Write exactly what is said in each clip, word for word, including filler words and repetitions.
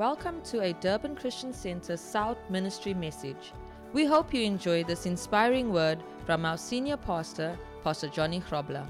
Welcome to a Durban Christian Center South Ministry message. We hope you enjoy this inspiring word from our senior pastor, Pastor Johnny Grobler.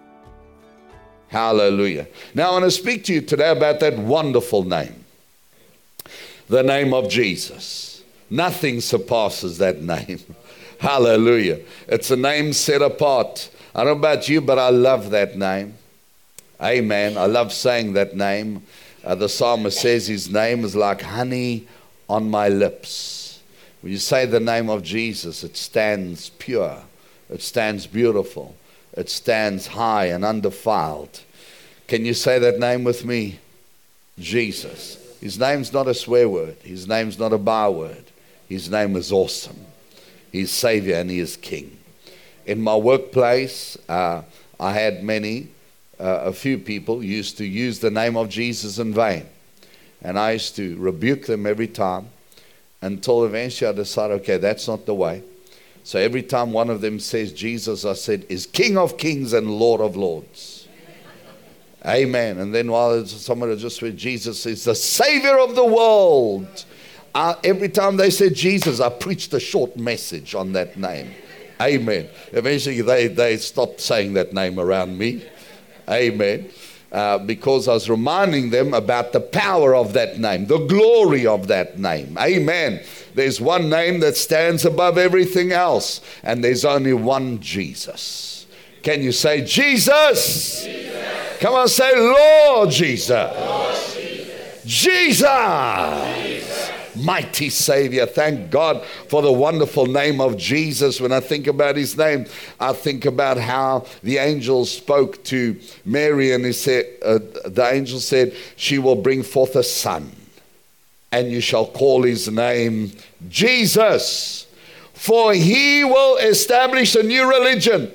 Hallelujah. Now I want to speak to you today about that wonderful name, the name of Jesus. Nothing surpasses that name. Hallelujah. It's a name set apart. I don't know about you, but I love that name. Amen. I love saying that name. Uh, the psalmist says his name is like honey on my lips. When you say the name of Jesus, it stands pure. It stands beautiful. It stands high and undefiled. Can you say that name with me? Jesus. His name's not a swear word. His name's not a byword. His name is awesome. He's Savior and He is King. In my workplace, uh, I had many Uh, a few people used to use the name of Jesus in vain. And I used to rebuke them every time until eventually I decided, okay, that's not the way. So every time one of them says Jesus, I said, is King of Kings and Lord of Lords. Amen. And then while someone just said Jesus is the Savior of the world, uh, every time they said Jesus, I preached a short message on that name. Amen. Eventually they, they stopped saying that name around me. Amen. Uh, because I was reminding them about the power of that name, the glory of that name. Amen. There's one name that stands above everything else, and there's only one Jesus. Can you say Jesus? Jesus. Come on, say Lord Jesus. Lord Jesus. Jesus. Jesus. Mighty Savior. Thank God for the wonderful name of Jesus. When I think about His name, I think about how the angel spoke to Mary, and he said, uh, the angel said, she will bring forth a son, and you shall call his name Jesus, for he will establish a new religion.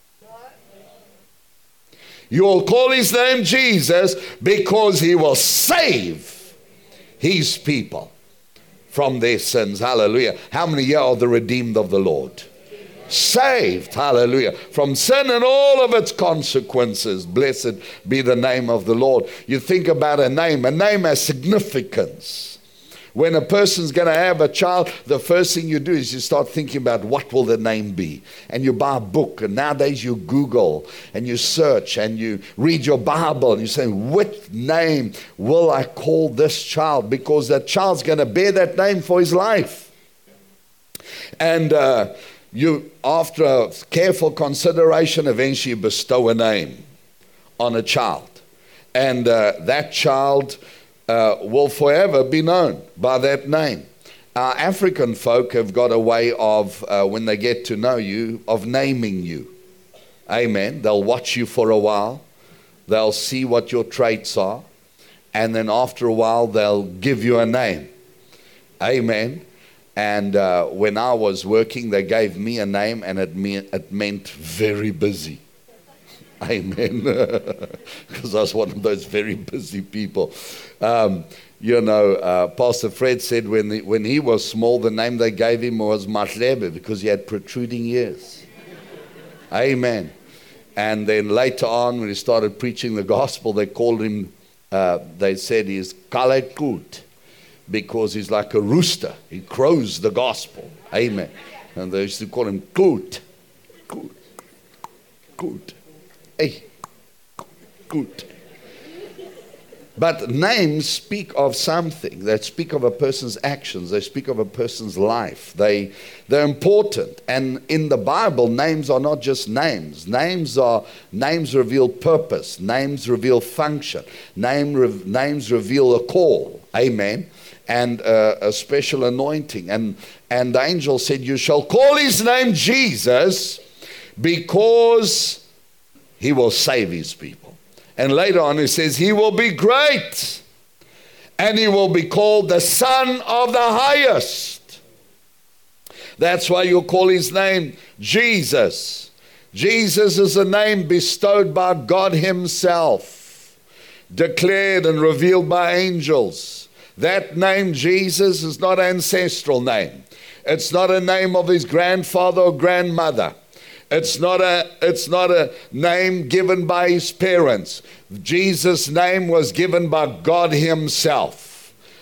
You will call his name Jesus because he will save his people from their sins. Hallelujah. How many here are the redeemed of the Lord? Saved. Hallelujah. From sin and all of its consequences. Blessed be the name of the Lord. You think about a name. A name has significance. When a person's going to have a child, the first thing you do is you start thinking about what will the name be. And you buy a book, and nowadays you Google and you search and you read your Bible and you say, what name will I call this child? Because that child's going to bear that name for his life. And uh, you, after a careful consideration, eventually you bestow a name on a child. And uh, that child Uh, will forever be known by that name. Our African folk have got a way of, uh, when they get to know you, of naming you. Amen. They'll watch you for a while. They'll see what your traits are. And then after a while, they'll give you a name. Amen. And uh, when I was working, they gave me a name, and it, me- it meant very busy. Amen. Because I was one of those very busy people. Um, you know, uh, Pastor Fred said when the, when he was small, the name they gave him was Matlebe because he had protruding ears. Amen. And then later on, when he started preaching the gospel, they called him, uh, they said he's Kalekut because he's like a rooster. He crows the gospel. Amen. And they used to call him Koot. Koot. Koot. Hey, good. But names speak of something. They speak of a person's actions. They speak of a person's life. They, they're important. And in the Bible, names are not just names. Names are names reveal purpose. Names reveal function. Name, re, names reveal a call. Amen. And uh, a special anointing. And, and the angel said, you shall call his name Jesus because he will save his people. And later on it says he will be great and he will be called the Son of the Highest. That's why you call his name Jesus. Jesus is a name bestowed by God himself, declared and revealed by angels. That name Jesus is not an ancestral name. It's not a name of his grandfather or grandmother. It's not a, it's not a name given by his parents. Jesus' name was given by God himself.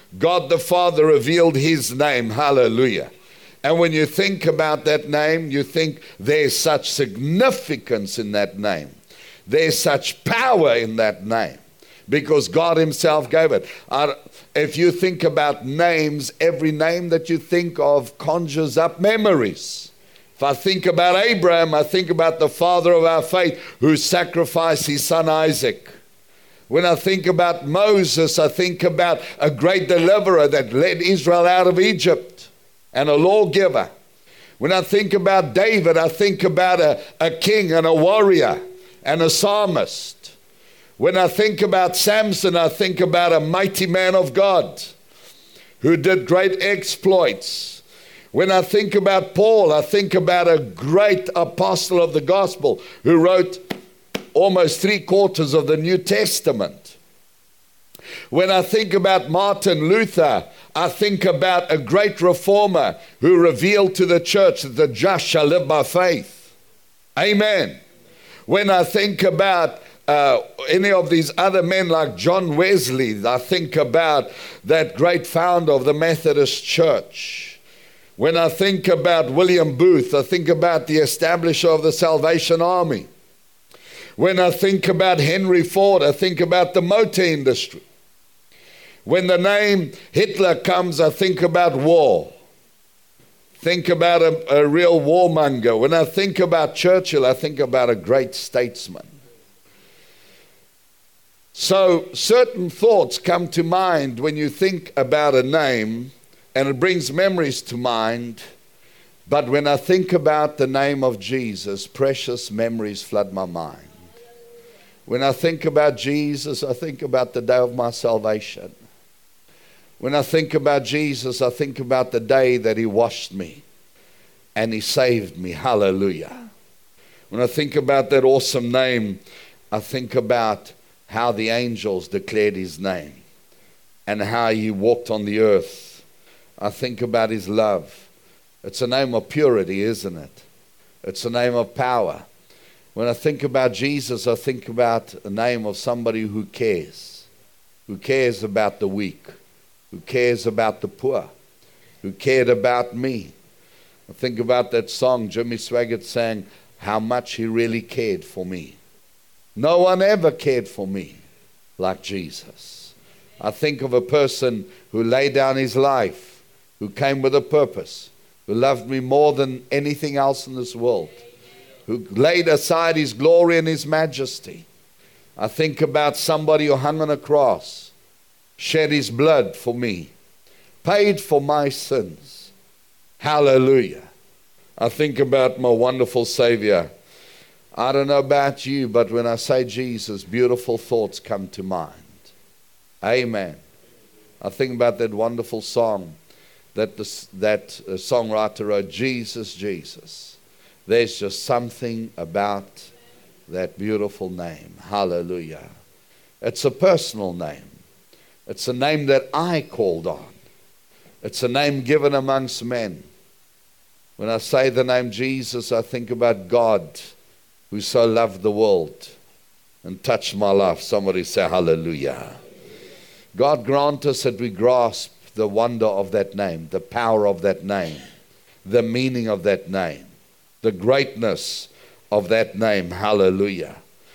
God the Father revealed his name. Hallelujah. And when you think about that name, you think there's such significance in that name. There's such power in that name because God himself gave it. Uh, if you think about names, every name that you think of conjures up memories. If I think about Abraham, I think about the father of our faith who sacrificed his son Isaac. When I think about Moses, I think about a great deliverer that led Israel out of Egypt and a lawgiver. When I think about David, I think about a, a king and a warrior and a psalmist. When I think about Samson, I think about a mighty man of God who did great exploits. When I think about Paul, I think about a great apostle of the gospel who wrote almost three quarters of the New Testament. When I think about Martin Luther, I think about a great reformer who revealed to the church that the just shall live by faith. Amen. When I think about uh, any of these other men like John Wesley, I think about that great founder of the Methodist Church. When I think about William Booth, I think about the establisher of the Salvation Army. When I think about Henry Ford, I think about the motor industry. When the name Hitler comes, I think about war. Think about a, a real warmonger. When I think about Churchill, I think about a great statesman. So certain thoughts come to mind when you think about a name, and it brings memories to mind. But when I think about the name of Jesus, precious memories flood my mind. When I think about Jesus, I think about the day of my salvation. When I think about Jesus, I think about the day that he washed me and he saved me. Hallelujah. When I think about that awesome name, I think about how the angels declared his name and how he walked on the earth. I think about his love. It's a name of purity, isn't it? It's a name of power. When I think about Jesus, I think about a name of somebody who cares, who cares about the weak, who cares about the poor, who cared about me. I think about that song Jimmy Swaggart sang, how much he really cared for me. No one ever cared for me like Jesus. I think of a person who laid down his life, who came with a purpose, who loved me more than anything else in this world, who laid aside his glory and his majesty. I think about somebody who hung on a cross, shed his blood for me, paid for my sins. Hallelujah. I think about my wonderful Savior. I don't know about you, but when I say Jesus, beautiful thoughts come to mind. Amen. I think about that wonderful song that the, that uh, songwriter wrote, Jesus, Jesus. There's just something about that beautiful name. Hallelujah. It's a personal name. It's a name that I called on. It's a name given amongst men. When I say the name Jesus, I think about God who so loved the world and touched my life. Somebody say hallelujah. God grant us that we grasp the wonder of that name, the power of that name, the meaning of that name, the greatness of that name. Hallelujah.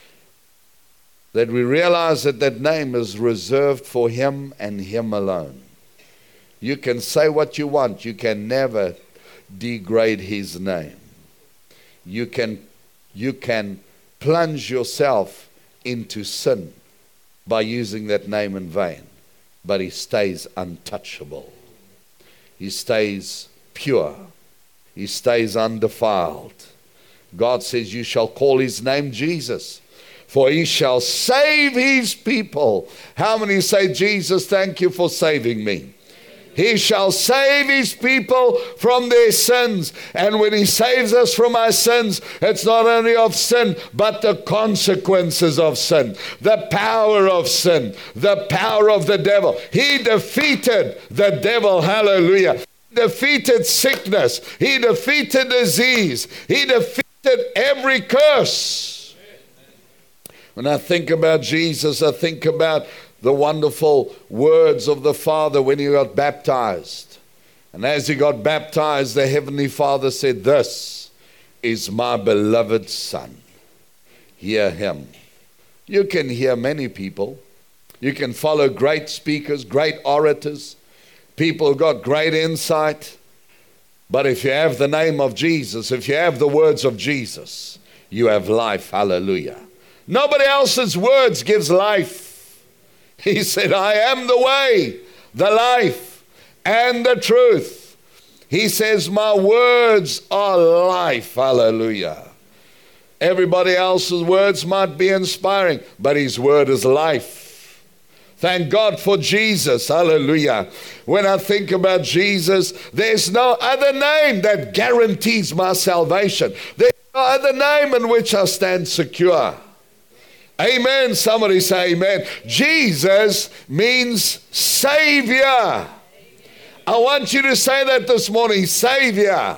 That we realize that that name is reserved for him and him alone. You can say what you want. You can never degrade his name. You can, you can plunge yourself into sin by using that name in vain. But he stays untouchable. He stays pure. He stays undefiled. God says, you shall call his name Jesus, for he shall save his people. How many say, Jesus, thank you for saving me? He shall save his people from their sins. And when he saves us from our sins, it's not only of sin, but the consequences of sin, the power of sin, the power of the devil. He defeated the devil. Hallelujah. He defeated sickness. He defeated disease. He defeated every curse. When I think about Jesus, I think about the wonderful words of the Father when he got baptized. And as he got baptized, the Heavenly Father said, "This is my beloved Son. Hear him." You can hear many people. You can follow great speakers, great orators, people who got great insight. But if you have the name of Jesus, if you have the words of Jesus, you have life. Hallelujah. Nobody else's words gives life. He said, "I am the way, the life, and the truth." He says, "My words are life." Hallelujah. Everybody else's words might be inspiring, but his word is life. Thank God for Jesus. Hallelujah. When I think about Jesus, there's no other name that guarantees my salvation. There's no other name in which I stand secure. Amen. Somebody say amen. Jesus means Savior. I want you to say that this morning. Savior.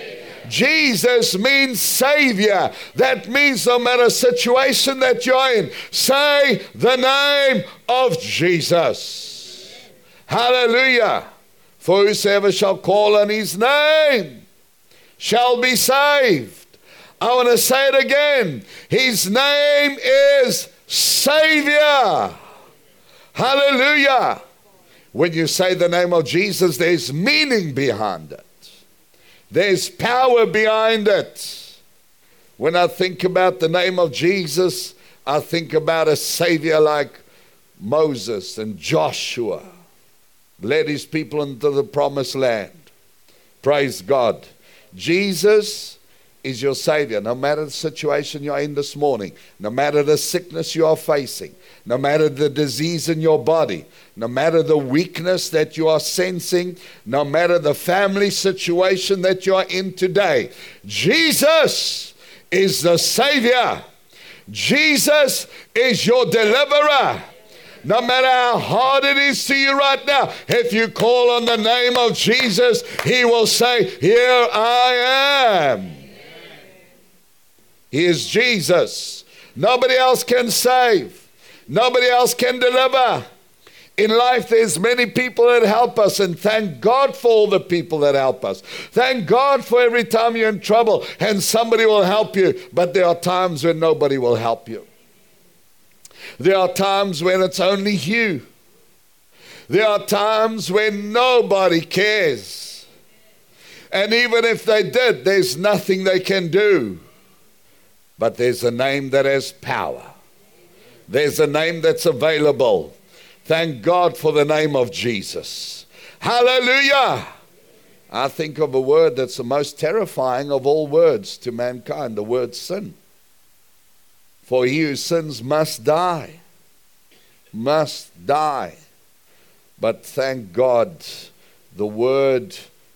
Jesus means Savior. That means no matter situation that you're in, say the name of Jesus. Hallelujah. For whosoever shall call on his name shall be saved. I want to say it again. His name is Savior. Hallelujah. When you say the name of Jesus, there's meaning behind it. There's power behind it. When I think about the name of Jesus, I think about a Savior like Moses and Joshua. Led his people into the promised land. Praise God. Jesus is your Savior. No matter the situation you're in this morning, no matter the sickness you are facing, no matter the disease in your body, no matter the weakness that you are sensing, no matter the family situation that you are in today, Jesus is the Savior. Jesus is your deliverer. No matter how hard it is to you right now, if you call on the name of Jesus, he will say, "Here I am." He is Jesus. Nobody else can save. Nobody else can deliver. In life, there's many people that help us, and thank God for all the people that help us. Thank God for every time you're in trouble and somebody will help you, but there are times when nobody will help you. There are times when it's only you. There are times when nobody cares. And even if they did, there's nothing they can do. But there's a name that has power. There's a name that's available. Thank God for the name of Jesus. Hallelujah. I think of a word that's the most terrifying of all words to mankind, the word sin. For he who sins must die. Must die. But thank God, the word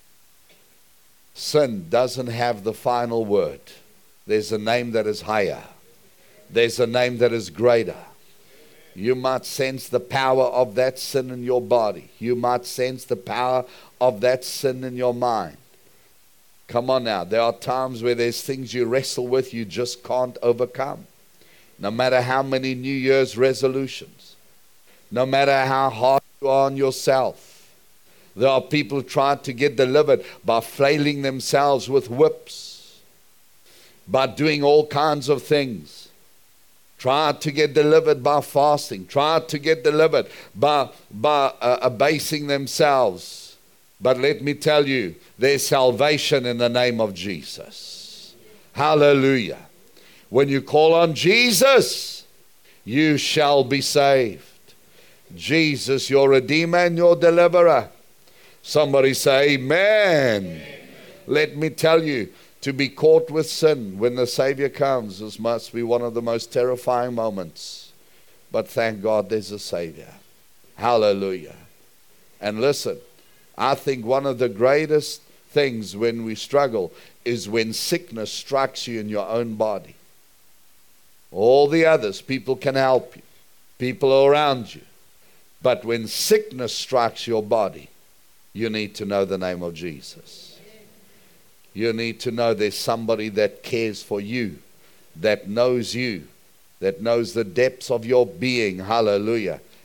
sin doesn't have the final word. There's a name that is higher. There's a name that is greater. You might sense the power of that sin in your body. You might sense the power of that sin in your mind. Come on now. There are times where there's things you wrestle with you just can't overcome. No matter how many New Year's resolutions. No matter how hard you are on yourself. There are people who try to get delivered by flailing themselves with whips. By doing all kinds of things. Try to get delivered by fasting. Try to get delivered by, by uh, abasing themselves. But let me tell you, there's salvation in the name of Jesus. Hallelujah. When you call on Jesus, you shall be saved. Jesus, your Redeemer and your Deliverer. Somebody say amen. Amen. Let me tell you, to be caught with sin when the Savior comes, this must be one of the most terrifying moments. But thank God there's a Savior. Hallelujah. And listen, I think one of the greatest things when we struggle is when sickness strikes you in your own body. All the others, people can help you. People are around you. But when sickness strikes your body, you need to know the name of Jesus. You need to know there's somebody that cares for you, that knows you, that knows the depths of your being, hallelujah,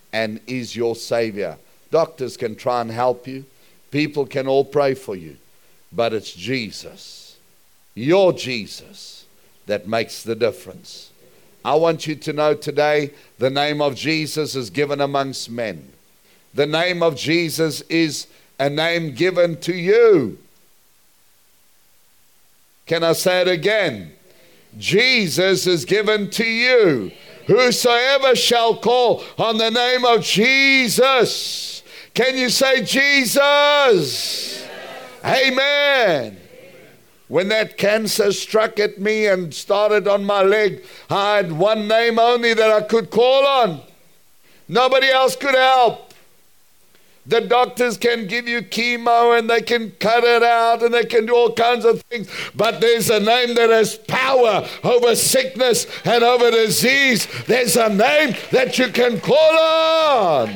and is your Savior. Doctors can try and help you. People can all pray for you. But it's Jesus, your Jesus, that makes the difference. I want you to know today, the name of Jesus is given amongst men. The name of Jesus is a name given to you. Can I say it again? Jesus is given to you. Whosoever shall call on the name of Jesus. Can you say Jesus? Amen. When that cancer struck at me and started on my leg, I had one name only that I could call on. Nobody else could help. The doctors can give you chemo and they can cut it out and they can do all kinds of things. But there's a name that has power over sickness and over disease. There's a name that you can call on.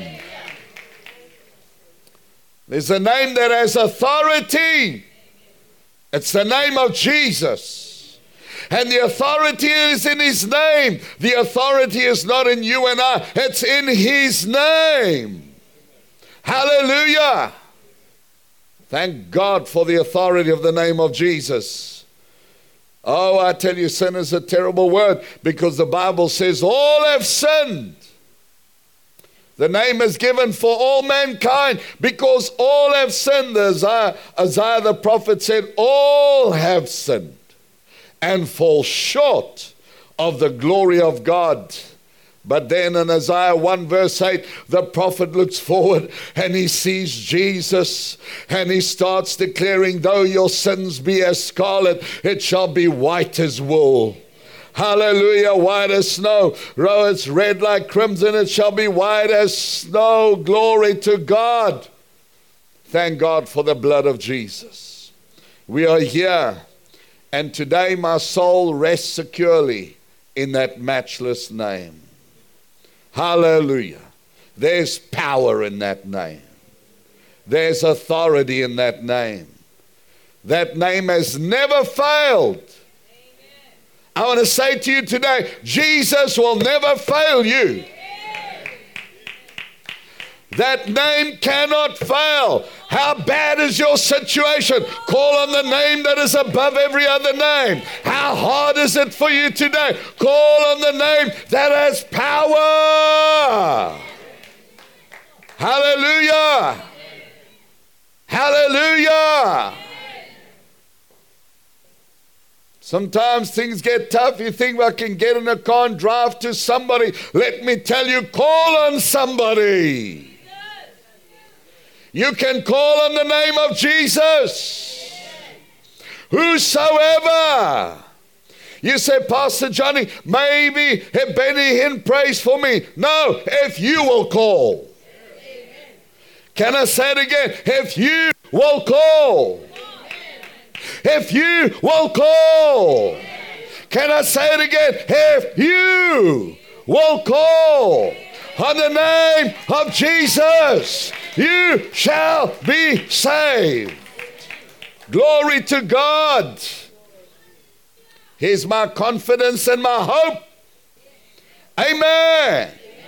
There's a name that has authority. It's the name of Jesus. And the authority is in His name. The authority is not in you and I. It's in His name. Hallelujah. Thank God for the authority of the name of Jesus. Oh, I tell you, sin is a terrible word because the Bible says all have sinned. The name is given for all mankind because all have sinned. Isaiah, Isaiah the prophet said, all have sinned and fall short of the glory of God. But then in Isaiah one verse eight, the prophet looks forward and he sees Jesus and he starts declaring, though your sins be as scarlet, it shall be white as wool. Hallelujah, white as snow. Though it's red like crimson, it shall be white as snow. Glory to God. Thank God for the blood of Jesus. We are here, and today my soul rests securely in that matchless name. Hallelujah. There's power in that name. There's authority in that name. That name has never failed. I want to say to you today, Jesus will never fail you. That name cannot fail. How bad is your situation? Call on the name that is above every other name. How hard is it for you today? Call on the name that has power. Hallelujah. Hallelujah. Sometimes things get tough. You think, well, I can get in a car and drive to somebody. Let me tell you, call on somebody. You can call on the name of Jesus. Whosoever. You say, Pastor Johnny, maybe if Benny Hinn prays for me. No, if you will call. Can I say it again? If you will call. If you will call. Can I say it again? If you will call on the name of Jesus, you shall be saved. Glory to God. Here's my confidence and my hope. Amen.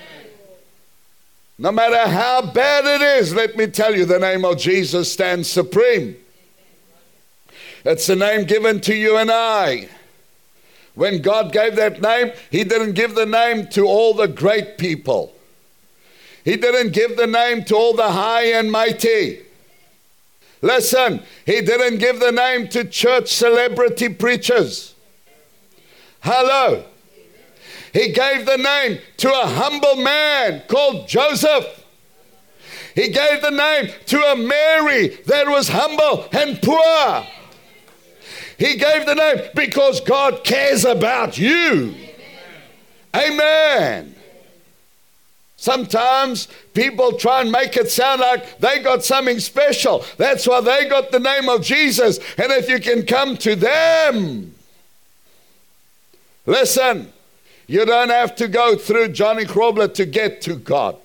No matter how bad it is, let me tell you, the name of Jesus stands supreme. It's the name given to you and I. When God gave that name, He didn't give the name to all the great people. He didn't give the name to all the high and mighty. Listen, He didn't give the name to church celebrity preachers. Hello. He gave the name to a humble man called Joseph. He gave the name to a Mary that was humble and poor. He gave the name because God cares about you. Amen. Amen. Sometimes people try and make it sound like they got something special. That's why they got the name of Jesus. And if you can come to them, listen, you don't have to go through Johnny Krobler to get to God.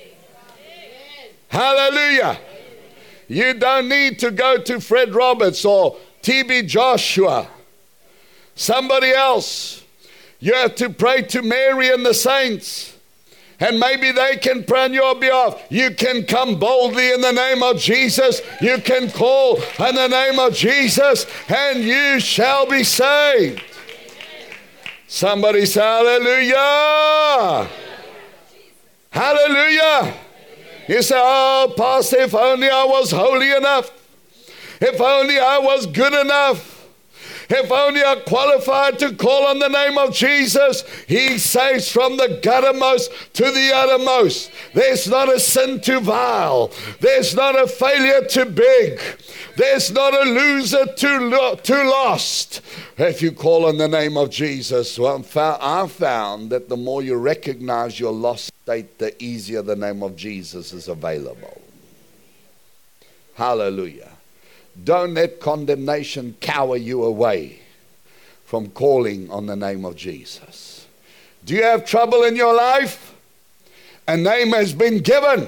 Hallelujah. You don't need to go to Fred Roberts or T B Joshua, somebody else. You have to pray to Mary and the saints. And maybe they can pray on your behalf. You can come boldly in the name of Jesus. You can call in the name of Jesus, and you shall be saved. Somebody say hallelujah. Hallelujah. You say, oh, Pastor, if only I was holy enough. If only I was good enough. If only I qualified to call on the name of Jesus. He saves from the guttermost to the uttermost. There's not a sin too vile. There's not a failure too big. There's not a loser too, lo- too lost. If you call on the name of Jesus, well, I found that the more you recognize your lost state, the easier the name of Jesus is available. Hallelujah. Don't let condemnation cower you away from calling on the name of Jesus. Do you have trouble in your life? A name has been given.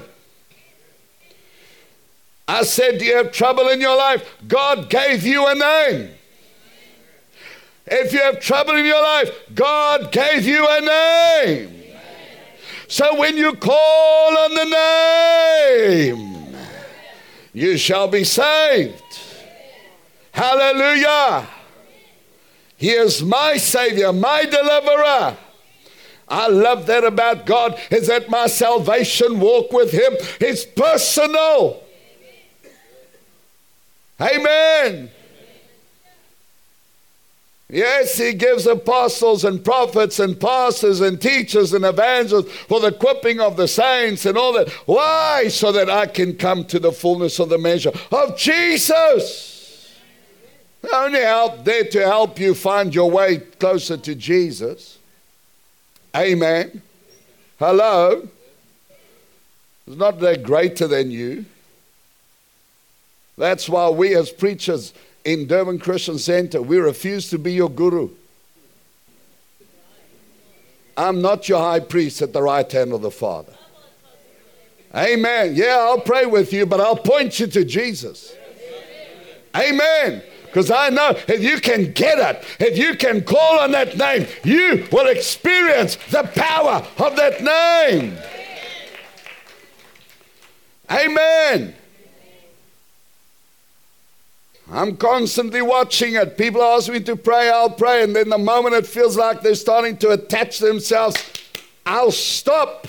I said, do you have trouble in your life? God gave you a name. If you have trouble in your life, God gave you a name. So when you call on the name, you shall be saved. Hallelujah. He is my Savior, my deliverer. I love that about God, is that my salvation walk with Him is personal. Amen. Yes, He gives apostles and prophets and pastors and teachers and evangelists for the equipping of the saints and all that. Why? So that I can come to the fullness of the measure of Jesus. Only out there to help you find your way closer to Jesus. Amen. Hello. It's not they're greater than you. That's why we as preachers in Durban Christian Center, we refuse to be your guru. I'm not your high priest at the right hand of the Father. Amen. Yeah, I'll pray with you, but I'll point you to Jesus. Amen. Because I know if you can get it, if you can call on that name, you will experience the power of that name. Amen. I'm constantly watching it. People ask me to pray, I'll pray. And then the moment it feels like they're starting to attach themselves, I'll stop.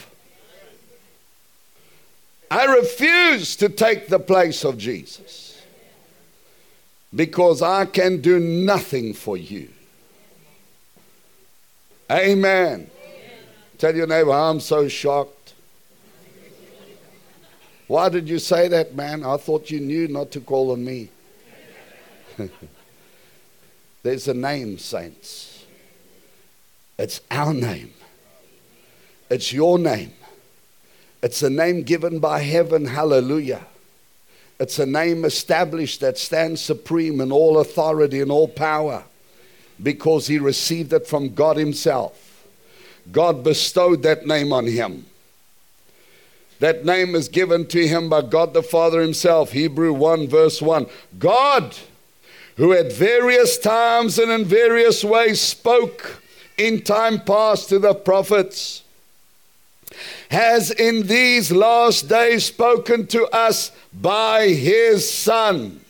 I refuse to take the place of Jesus. Because I can do nothing for you. Amen. Amen. Tell your neighbor, I'm so shocked. Why did you say that, man? I thought you knew not to call on me. There's a name, saints. It's our name. It's your name. It's a name given by heaven. Hallelujah. It's a name established that stands supreme in all authority and all power because He received it from God Himself. God bestowed that name on Him. That name is given to Him by God the Father Himself. Hebrews one verse one. God, who at various times and in various ways spoke in time past to the prophets, has in these last days spoken to us by His Son,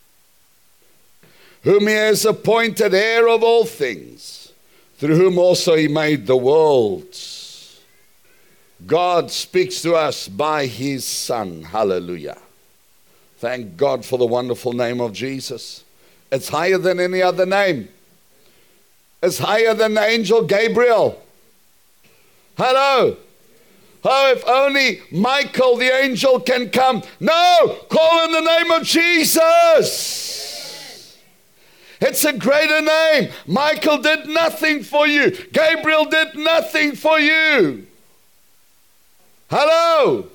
whom He has appointed heir of all things, through whom also He made the worlds. God speaks to us by His Son. Hallelujah. Thank God for the wonderful name of Jesus. It's higher than any other name. It's higher than the angel Gabriel. Hello. Oh, if only Michael the angel can come. No, call in the name of Jesus. It's a greater name. Michael did nothing for you. Gabriel did nothing for you. Hello.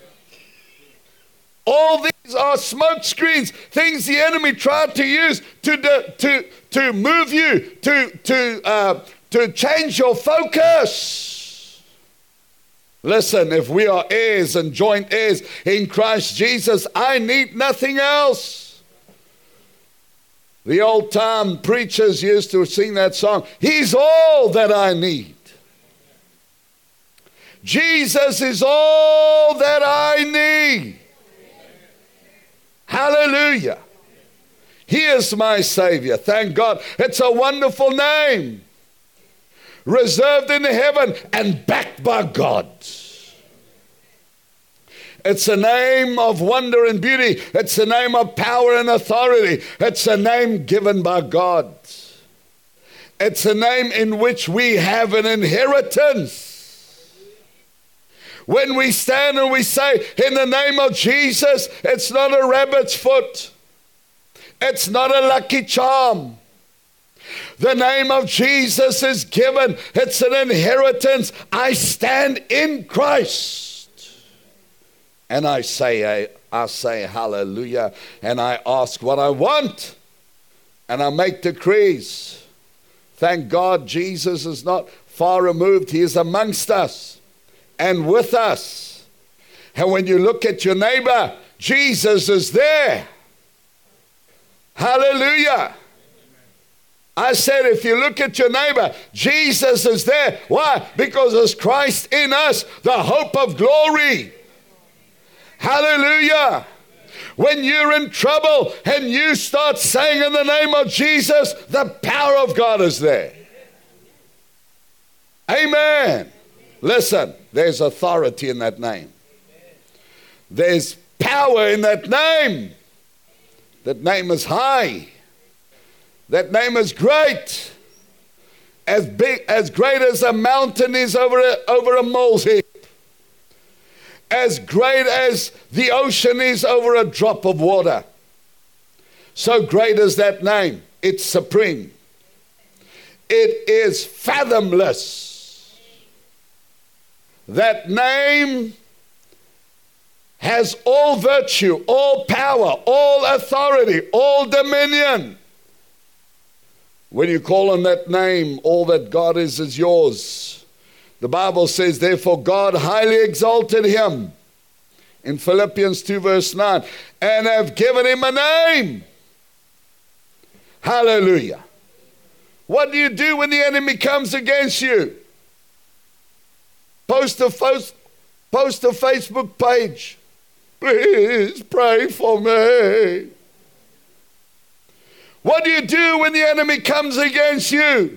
All these are smoke screens, things the enemy tried to use to to to move you, to to uh, to change your focus. Listen, if we are heirs and joint heirs in Christ Jesus, I need nothing else. The old time preachers used to sing that song, He's all that I need. Jesus is all that I need. Hallelujah. He is my Savior. Thank God. It's a wonderful name. Reserved in heaven and backed by God. It's a name of wonder and beauty. It's a name of power and authority. It's a name given by God. It's a name in which we have an inheritance. When we stand and we say, in the name of Jesus, it's not a rabbit's foot. It's not a lucky charm. The name of Jesus is given. It's an inheritance. I stand in Christ. And I say, I, I say hallelujah. And I ask what I want. And I make decrees. Thank God Jesus is not far removed. He is amongst us and with us. And when you look at your neighbor, Jesus is there. Hallelujah. I said, if you look at your neighbor, Jesus is there. Why? Because it's Christ in us, the hope of glory. Hallelujah. When you're in trouble and you start saying in the name of Jesus, the power of God is there. Amen. Listen, there's authority in that name. There's power in that name. That name is high. That name is great. As big, as great as a mountain is over a, over a mole's head. As great as the ocean is over a drop of water. So great is that name. It's supreme. It is fathomless. That name has all virtue, all power, all authority, all dominion. When you call on that name, all that God is is yours. The Bible says, therefore God highly exalted him in Philippians two verse nine, and have given him a name. Hallelujah. What do you do when the enemy comes against you? Post a, post, post a Facebook page. Please pray for me. What do you do when the enemy comes against you?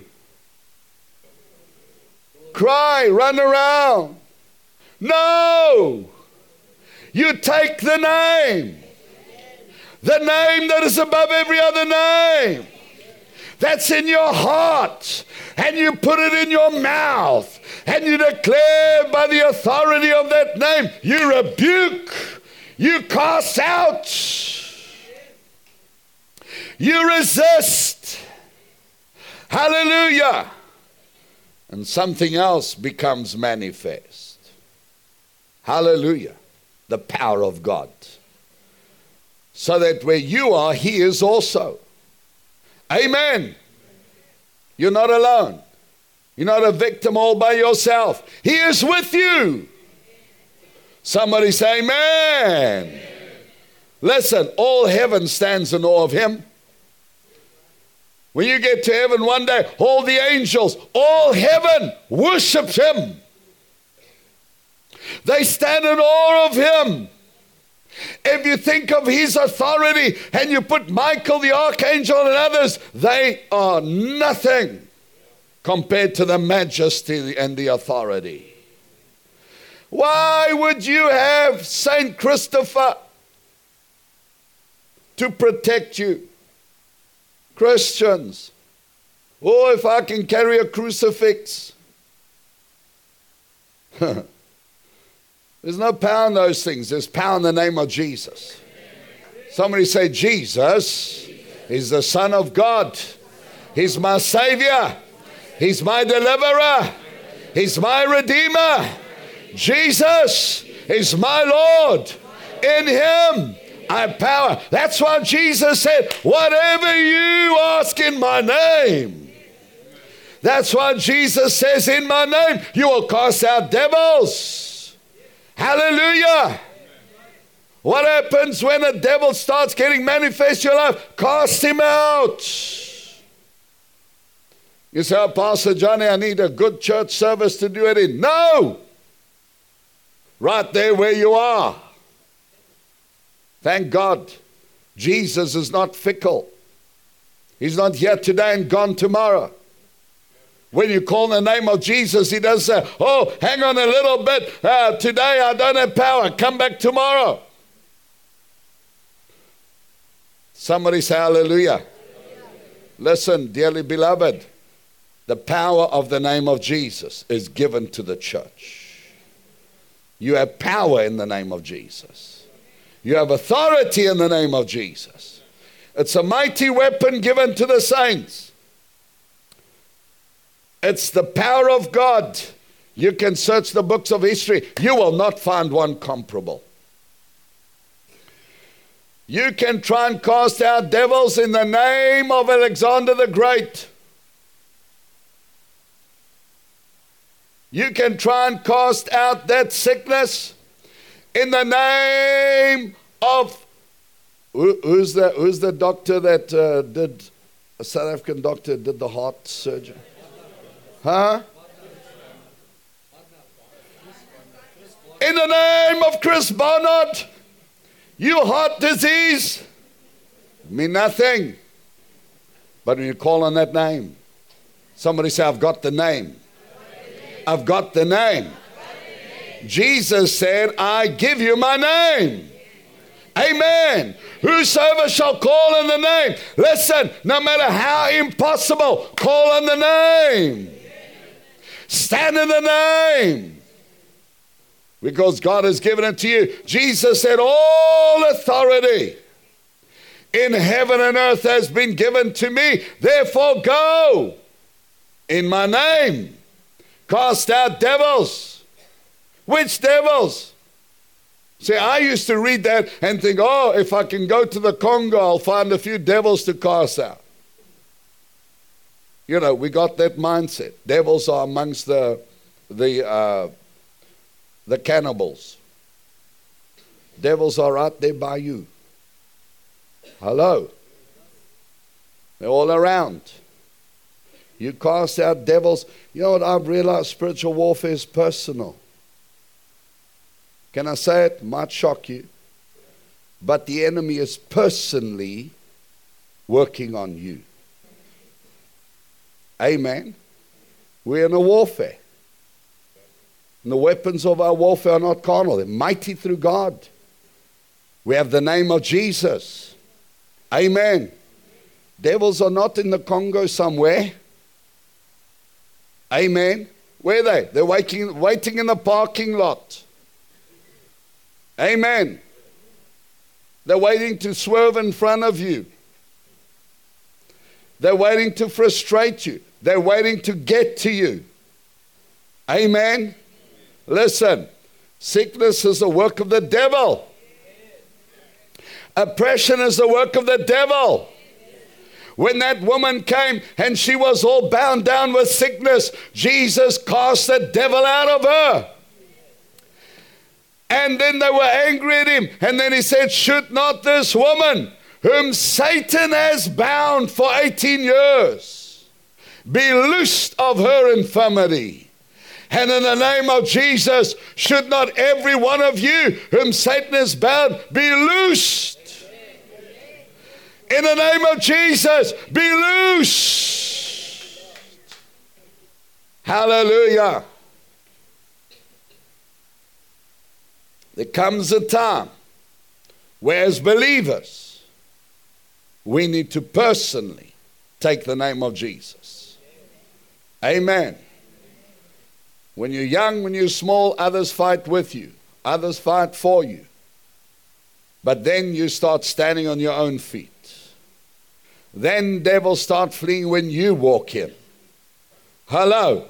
Cry, run around. No. You take the name. The name that is above every other name. That's in your heart. And you put it in your mouth. And you declare by the authority of that name. You rebuke. You cast out. You resist. Hallelujah. And something else becomes manifest. Hallelujah. The power of God. So that where you are, he is also. Amen. You're not alone. You're not a victim all by yourself. He is with you. Somebody say amen. Amen. Listen, all heaven stands in awe of him. When you get to heaven one day, all the angels, all heaven worships him. They stand in awe of him. If you think of his authority and you put Michael the archangel and others, they are nothing compared to the majesty and the authority. Why would you have Saint Christopher to protect you? Christians, oh, if I can carry a crucifix. There's no power in those things. There's power in the name of Jesus. Somebody say, Jesus is the Son of God. He's my Savior. He's my deliverer. He's my Redeemer. Jesus is my Lord. In him I have power. That's why Jesus said, whatever you ask in my name. That's why Jesus says, in my name, you will cast out devils. Hallelujah. What happens when a devil starts getting manifest in your life? Cast him out. You say, oh, Pastor Johnny, I need a good church service to do it in. No. right there where you are. Thank God. Jesus is not fickle. He's not here today and gone tomorrow. When you call the name of Jesus, he doesn't say, oh, hang on a little bit. Uh, today I don't have power. Come back tomorrow. Somebody say hallelujah. Listen, dearly beloved, the power of the name of Jesus is given to the church. You have power in the name of Jesus. You have authority in the name of Jesus. It's a mighty weapon given to the saints. It's the power of God. You can search the books of history. You will not find one comparable. You can try and cast out devils in the name of Alexander the Great. You can try and cast out that sickness in the name of, who, who's, the, who's the doctor that uh, did, a South African doctor did the heart surgery? Huh? In the name of Chris Barnard, you heart disease mean nothing. But when you call on that name, somebody say, I've got the name. I've got the name. Jesus said, I give you my name. Amen. Whosoever shall call on the name. Listen, no matter how impossible, call on the name. Stand in the name. Because God has given it to you. Jesus said, all authority in heaven and earth has been given to me. Therefore go in my name. Cast out devils. Which devils? See, I used to read that and think, oh, if I can go to the Congo, I'll find a few devils to cast out. You know, we got that mindset. Devils are amongst the the uh, the cannibals. Devils are right there by you. Hello. They're all around. You cast out devils. You know what I've realized? Spiritual warfare is personal. Can I say it? Might shock you. But the enemy is personally working on you. Amen. We're in a warfare. And the weapons of our warfare are not carnal. They're mighty through God. We have the name of Jesus. Amen. Devils are not in the Congo somewhere. Amen. Where are they? They're waiting, waiting in the parking lot. Amen. They're waiting to swerve in front of you. They're waiting to frustrate you. They're waiting to get to you. Amen. Listen, sickness is the work of the devil. Oppression is the work of the devil. When that woman came and she was all bound down with sickness, Jesus cast the devil out of her. And then they were angry at him. And then he said, should not this woman, whom Satan has bound for eighteen years, be loosed of her infirmity? And in the name of Jesus, should not every one of you whom Satan has bound be loosed? In the name of Jesus, be loosed. Hallelujah. There comes a time where as believers, we need to personally take the name of Jesus. Amen. When you're young, when you're small, others fight with you. Others fight for you. But then you start standing on your own feet. Then devils start fleeing when you walk in. Hello.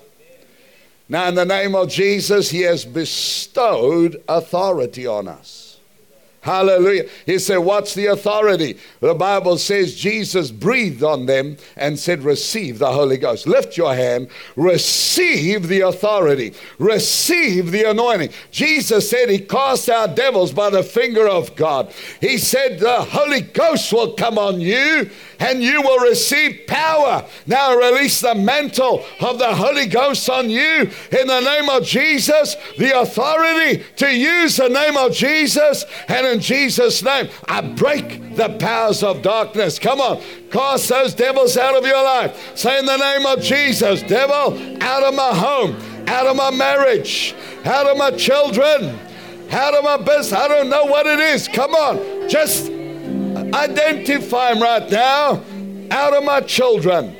Now in the name of Jesus, he has bestowed authority on us. Hallelujah. He said, what's the authority? The Bible says Jesus breathed on them and said, receive the Holy Ghost. Lift your hand. Receive the authority. Receive the anointing. Jesus said he cast out devils by the finger of God. He said the Holy Ghost will come on you and you will receive power. Now release the mantle of the Holy Ghost on you in the name of Jesus. The authority to use the name of Jesus, and in Jesus' name I break the powers of darkness. Come on, cast those devils out of your life. Say, in the name of Jesus, devil, out of my home, out of my marriage, out of my children, out of my business. I don't know what it is. Come on, just identify him right now. Out of my children.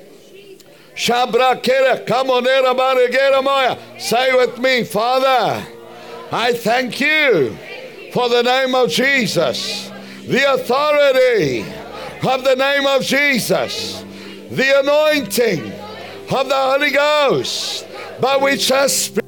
Shabrakera, kamonera barigera moya. Say with me, Father, I thank you for the name of Jesus, the authority of the name of Jesus, the anointing of the Holy Ghost by which I speak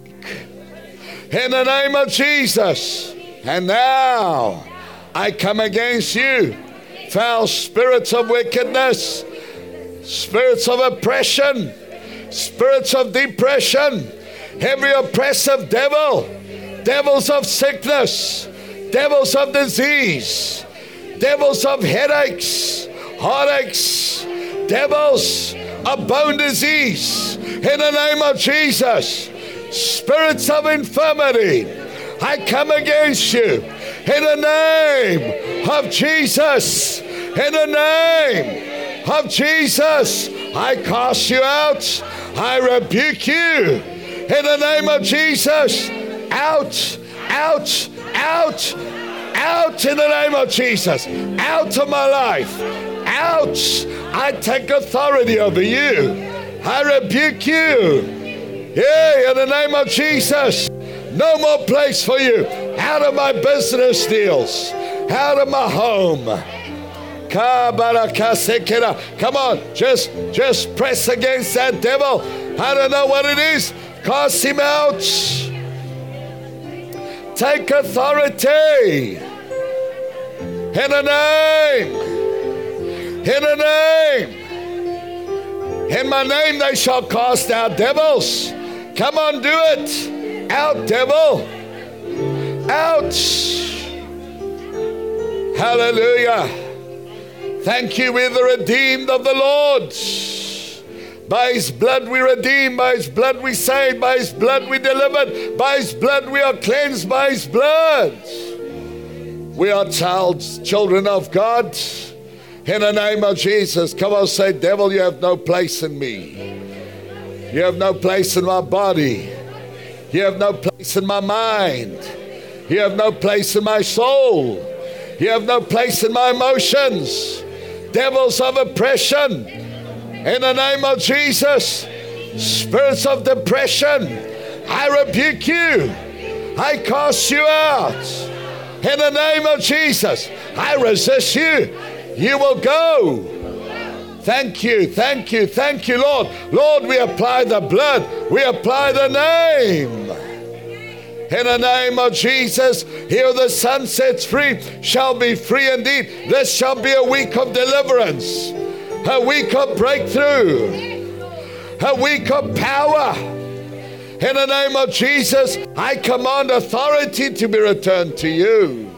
in the name of Jesus. And now I come against you, foul spirits of wickedness, spirits of oppression, spirits of depression, every oppressive devil, devils of sickness, devils of disease, devils of headaches, heartaches, devils of bone disease, in the name of Jesus, spirits of infirmity, I come against you in the name of Jesus. In the name of Jesus, I cast you out. I rebuke you in the name of Jesus. Out, out, out, out in the name of Jesus. Out of my life. Out. I take authority over you. I rebuke you. Yeah, in the name of Jesus. No more place for you. Out of my business deals. Out of my home. Come on, just, just press against that devil. I don't know what it is. Cast him out. Take authority. In the name. In the name. In my name they shall cast out devils. Come on, do it. Out, devil. Out. Hallelujah. Thank you, we're the redeemed of the Lord. By his blood we redeemed, by his blood we saved, by his blood we delivered, by his blood we are cleansed, by his blood. We are child, children of God. In the name of Jesus. Come on, say, devil, you have no place in me. You have no place in my body. You have no place in my mind. You have no place in my soul. You have no place in my emotions. Devils of oppression, in the name of Jesus. Spirits of depression, I rebuke you. I cast you out. In the name of Jesus, I resist you. You will go. Thank you, thank you, thank you, Lord. Lord, we apply the blood. We apply the name. In the name of Jesus, here the Son sets free shall be free indeed. This shall be a week of deliverance, a week of breakthrough, a week of power. In the name of Jesus, I command authority to be returned to you.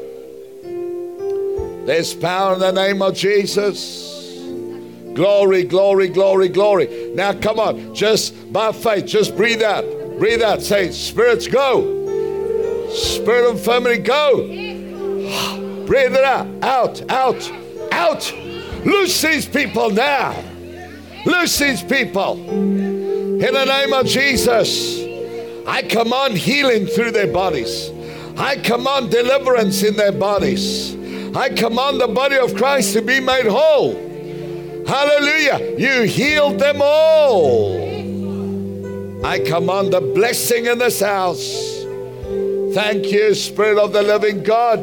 There's power in the name of Jesus. Glory, glory, glory, glory. Now come on, just by faith, just breathe out. Breathe out. Say, spirits go. Spirit of infirmity, go. Breathe it out. Out, out, out. Loose these people now. Loose these people. In the name of Jesus, I command healing through their bodies. I command deliverance in their bodies. I command the body of Christ to be made whole. Hallelujah. You healed them all. I command a blessing in this house. Thank you, Spirit of the living God.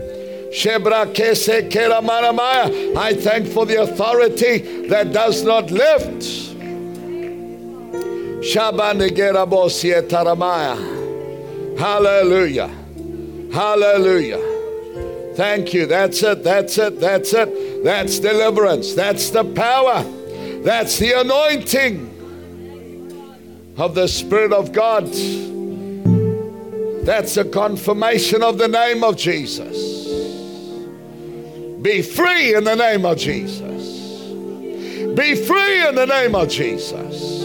I thank for the authority that does not lift. Hallelujah. Hallelujah. Thank you. That's it. That's it. That's it. That's deliverance. That's the power. That's the anointing of the Spirit of God. That's a confirmation of the name of Jesus. Be free in the name of Jesus. Be free in the name of Jesus.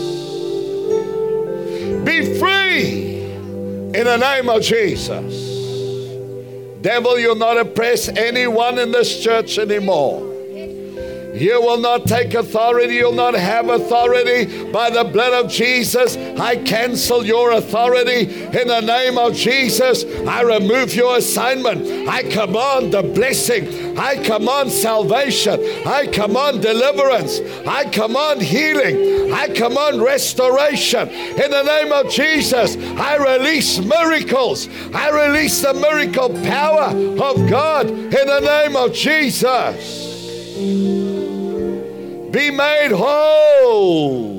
Be free in the name of Jesus. Devil, you'll not oppress anyone in this church anymore. You will not take authority. You'll not have authority. By the blood of Jesus, I cancel your authority. In the name of Jesus, I remove your assignment. I command the blessing. I command salvation. I command deliverance. I command healing. I command restoration. In the name of Jesus, I release miracles. I release the miracle power of God. In the name of Jesus. Be made whole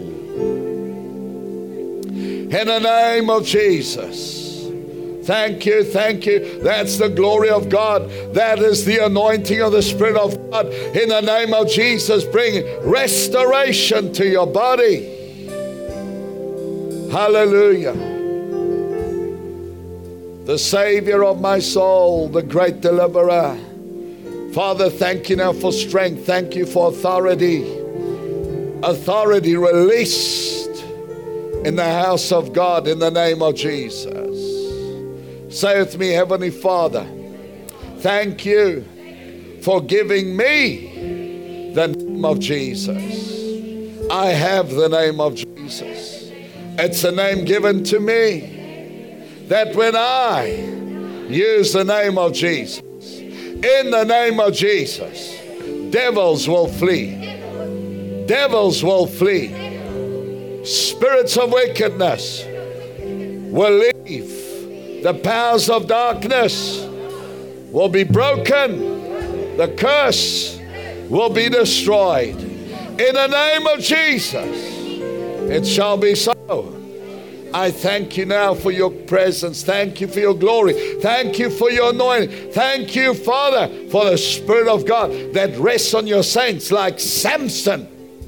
in the name of Jesus. Thank you, thank you. That's the glory of God. That is the anointing of the Spirit of God. In the name of Jesus, bring restoration to your body. Hallelujah. The Savior of my soul, the great deliverer. Father, thank you now for strength. Thank you for authority. Authority released in the house of God in the name of Jesus. Say with me, Heavenly Father, thank you for giving me the name of Jesus. I have the name of Jesus. It's a name given to me that when I use the name of Jesus, in the name of Jesus, devils will flee. Devils will flee. Spirits of wickedness will leave. The powers of darkness will be broken. The curse will be destroyed. In the name of Jesus, it shall be so. I thank you now for your presence. Thank you for your glory. Thank you for your anointing. Thank you, Father, for the Spirit of God that rests on your saints like Samson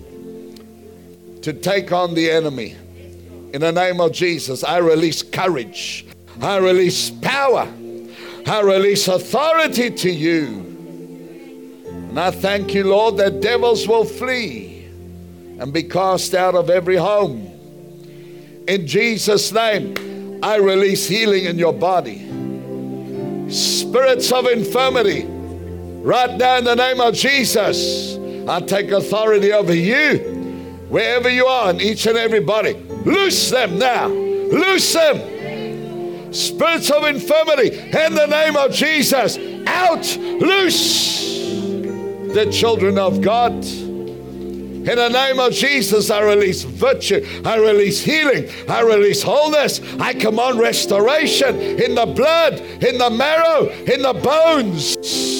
to take on the enemy. In the name of Jesus, I release courage. I release power. I release authority to you. And I thank you, Lord, that devils will flee and be cast out of every home. In Jesus' name, I release healing in your body. Spirits of infirmity, right now in the name of Jesus, I take authority over you. Wherever you are, and each and every body, loose them now. Loose them. Spirits of infirmity, in the name of Jesus, out. Loose the children of God. In the name of Jesus, I release virtue. I release healing. I release wholeness. I command restoration in the blood, in the marrow, in the bones.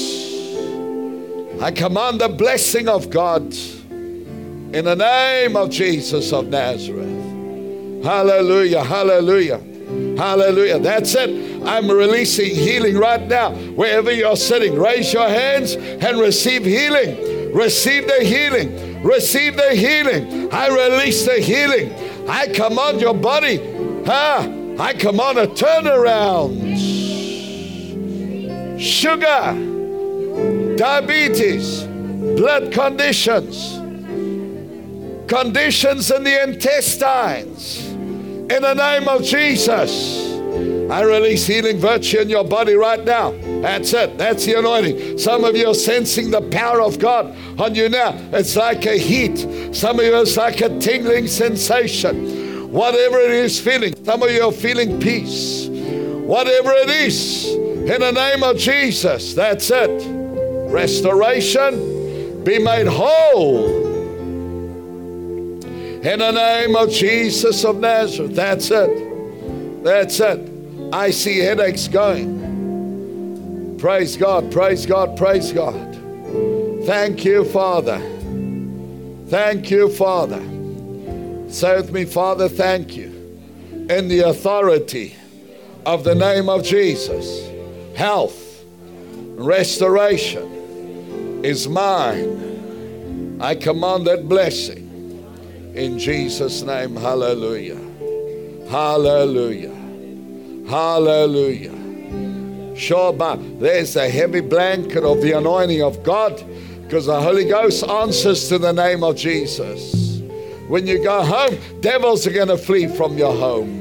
I command the blessing of God. In the name of Jesus of Nazareth. Hallelujah, hallelujah, hallelujah. That's it. I'm releasing healing right now. Wherever you're sitting, raise your hands and receive healing. Receive the healing. Receive the healing. I release the healing. I command your body. Ah, I command a turnaround. Sugar, diabetes, blood conditions, conditions in the intestines. In the name of Jesus, I release healing virtue in your body right now. That's it. That's the anointing. Some of you are sensing the power of God on you now. It's like a heat. Some of you, it's like a tingling sensation. Whatever it is feeling. Some of you are feeling peace. Whatever it is, in the name of Jesus, that's it. Restoration. Be made whole. In the name of Jesus of Nazareth. That's it. That's it. I see headaches going. Praise God, praise God, praise God. Thank you, Father. Thank you, Father. Say with me, Father, thank you. In the authority of the name of Jesus, health, Restoration is mine. I command that blessing in Jesus' name. Hallelujah. Hallelujah. Hallelujah. Shaba. There's a heavy blanket of the anointing of God, because the Holy Ghost answers to the name of Jesus. When you go home, devils are going to flee from your home.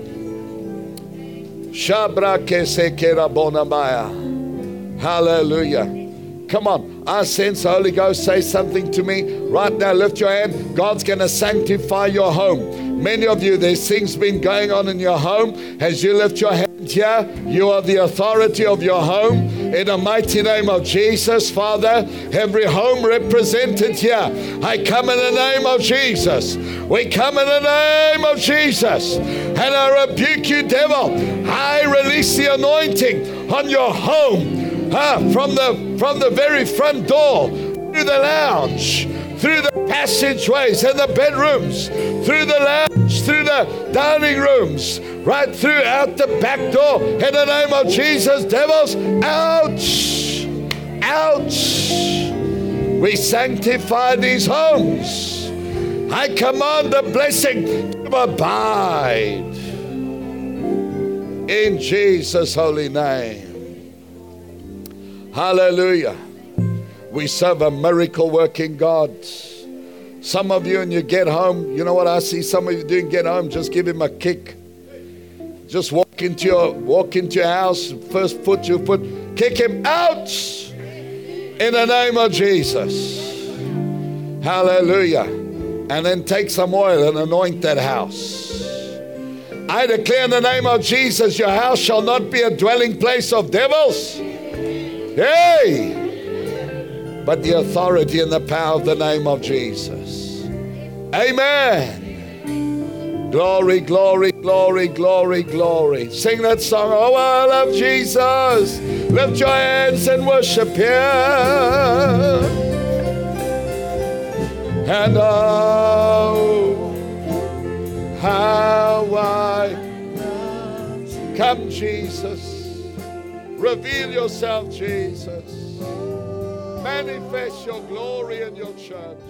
Shabra kesekera bonamaya. Hallelujah. Come on. I sense the Holy Ghost say something to me. Right now, lift your hand. God's going to sanctify your home. Many of you, there's things been going on in your home. As you lift your hand here, you are the authority of your home. In the mighty name of Jesus, Father, every home represented here, I come in the name of Jesus. We come in the name of Jesus. And I rebuke you, devil. I release the anointing on your home. Ah, from the from the very front door, through the lounge, through the passageways and the bedrooms, through the lounge, through the dining rooms, right throughout the back door. In the name of Jesus, devils, ouch, ouch. We sanctify these homes. I command the blessing to abide in Jesus' holy name. Hallelujah. We serve a miracle working God. Some of you, when you get home, you know what I see some of you doing? Get home, just give him a kick. Just walk into your walk into your house, first foot you put, kick him out in the name of Jesus. Hallelujah. And then take some oil and anoint that house. I declare in the name of Jesus, your house shall not be a dwelling place of devils. Hey! But the authority and the power of the name of Jesus. Amen. Glory, glory, glory, glory, glory. Sing that song. Oh, I love Jesus. Lift your hands and worship him. And oh, how I love you. Come, Jesus. Reveal yourself, Jesus. Manifest your glory in your church.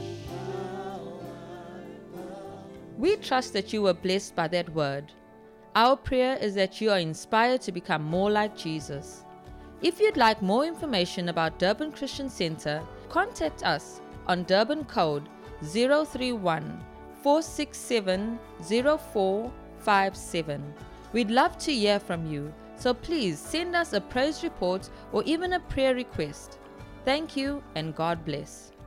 We trust that you were blessed by that word. Our prayer is that you are inspired to become more like Jesus. If you'd like more information about Durban Christian Center, contact us on Durban code zero three one, four six seven, zero four five seven. We'd love to hear from you. So please send us a praise report or even a prayer request. Thank you and God bless.